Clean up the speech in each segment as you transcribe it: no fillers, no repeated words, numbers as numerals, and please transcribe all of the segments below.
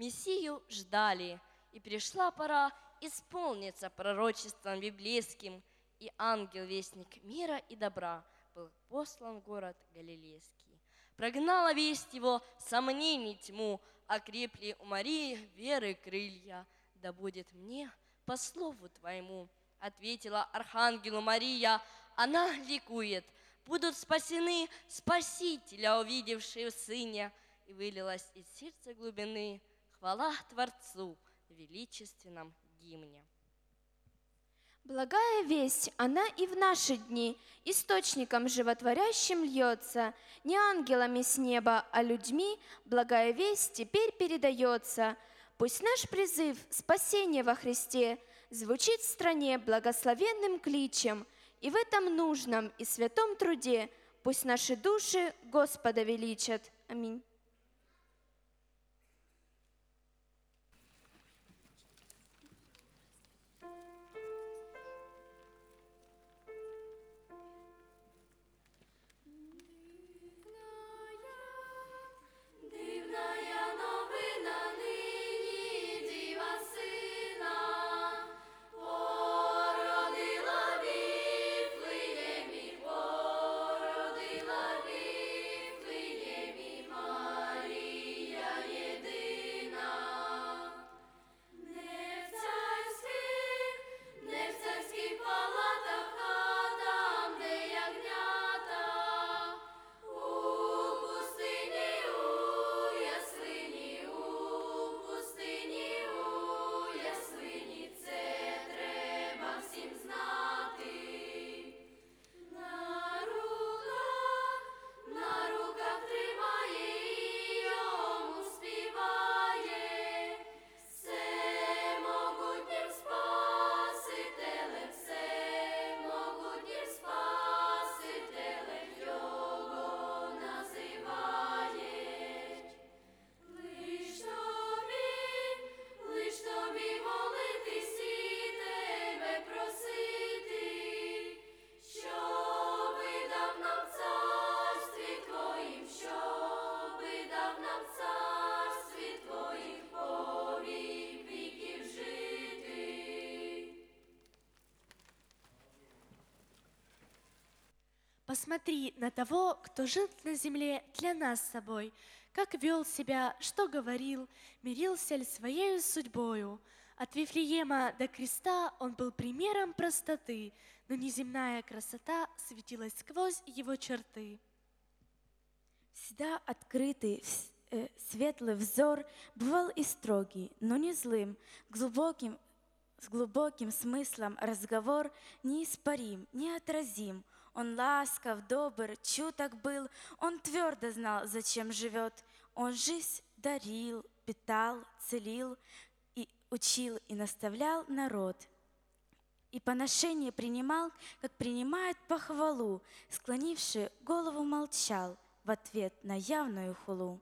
Мессию ждали, и пришла пора исполниться пророчеством библейским, и ангел-вестник мира и добра был послан в город Галилейский. Прогнала весть его сомнений тьму, окрепли у Марии веры крылья. Да будет мне по слову твоему, ответила архангелу Мария. Она ликует, будут спасены Спасителя, увидевшие в Сыне. И вылилась из сердца глубины хвала Творцу в величественном гимне. Благая весть, она и в наши дни источником животворящим льется, не ангелами с неба, а людьми благая весть теперь передается. Пусть наш призыв спасения во Христе звучит в стране благословенным кличем, и в этом нужном и святом труде пусть наши души Господа величат. Аминь. Посмотри на того, кто жил на земле для нас с собой, как вел себя, что говорил, мирился ли своею судьбою. От Вифлеема до креста он был примером простоты, но неземная красота светилась сквозь его черты. Всегда открытый, светлый взор бывал и строгий, но не злым, с глубоким смыслом разговор неиспарим, неотразим. Он ласков, добр, чуток был, он твердо знал, зачем живет. Он жизнь дарил, питал, целил, и учил и наставлял народ. И поношение принимал, как принимает похвалу, склонивший голову молчал в ответ на явную хулу.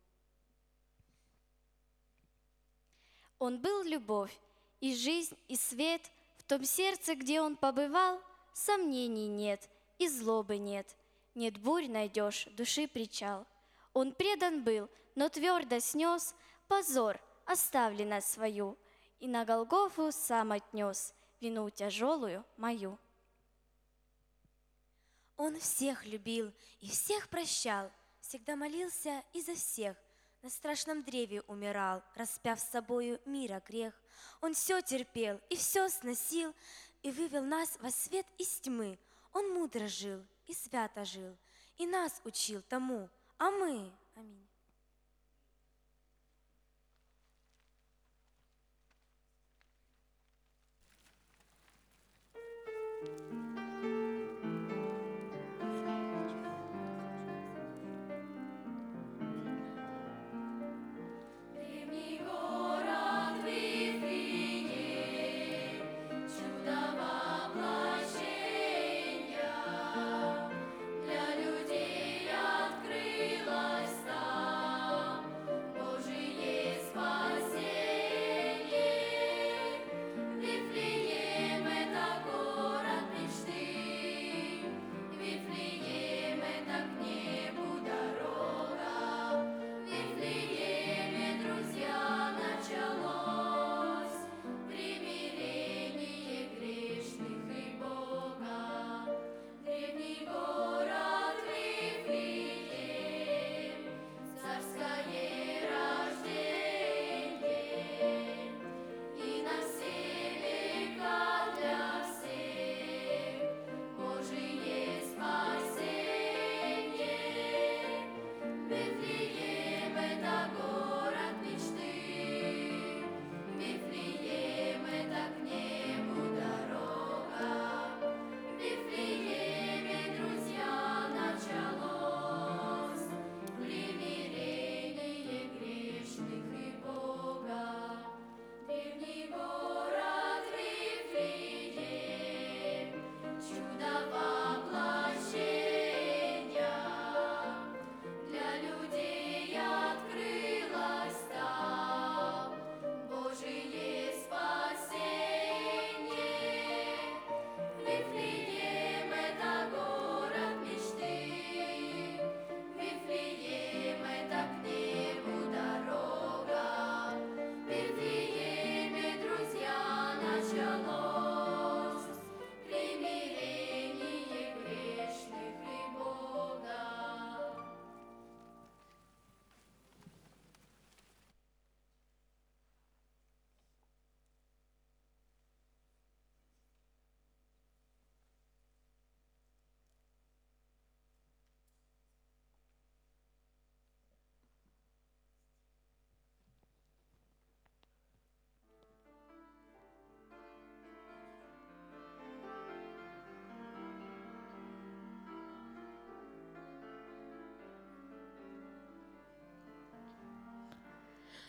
Он был любовь, и жизнь, и свет. В том сердце, где он побывал, сомнений нет, и злобы нет. Нет бурь найдешь, души причал. Он предан был, но твердо снес позор, оставленность свою, и на Голгофу сам отнес вину тяжелую мою. Он всех любил и всех прощал, всегда молился и за всех. На страшном древе умирал, распяв с собою мира грех. Он все терпел и все сносил, и вывел нас во свет из тьмы. Он мудро жил и свято жил, и нас учил тому, а мы. Аминь. Для людей открылась та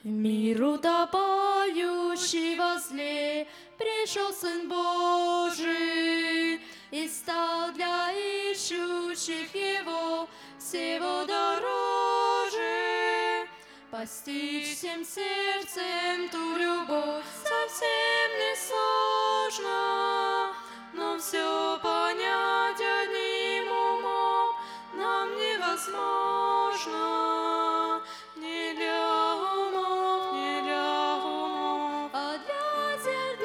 В мир утопающий возле пришел Сын Божий и стал для ищущих Его всего дороже. Постичь всем сердцем ту любовь совсем не сложно, но все понять одним умом нам невозможно. Не для умов, не для умов, а для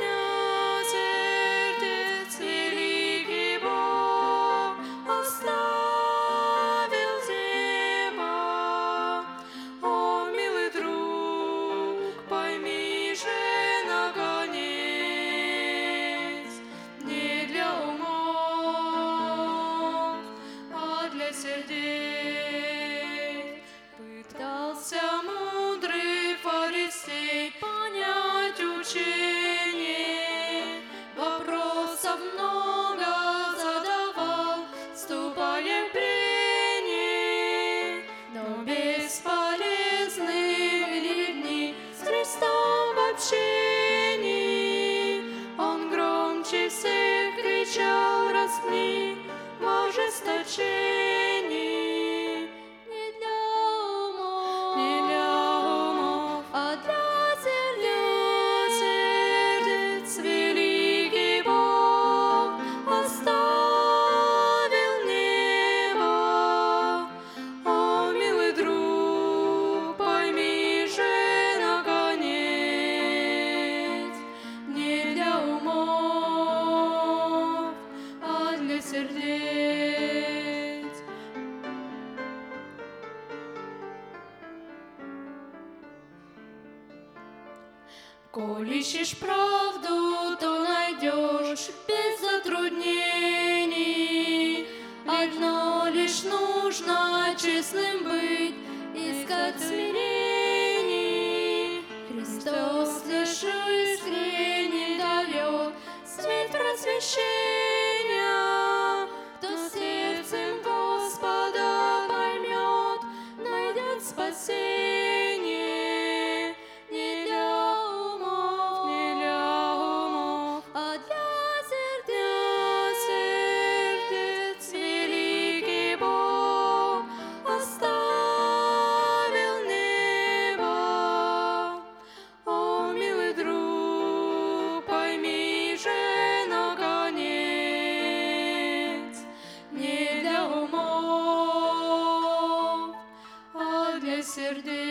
сердец великий Бог оставил небо. О, милый друг, пойми же наконец, не для умов, а для сердец. Пытался мудрый фарисей понять учение, вопросов много задавал, ступая в прение, но бесполезны были дни с Христом в общении. Он громче всех кричал: распни в ожесточении. Не для умов, а для сердец великий Бог оставил небо. О, милый друг, пойми же наконец, не для умов, а для сердец. Коль ищешь правду, то найдешь без затруднений. Одно лишь нужно честным быть, искать смирений. Христос лишь искренне дает свет просвещения. Кто сердцем Господа поймет, найдет спасение. Не для умов, а для сердец великий Бог оставил небо. О, милый друг, пойми же наконец, не для умов, а для сердец.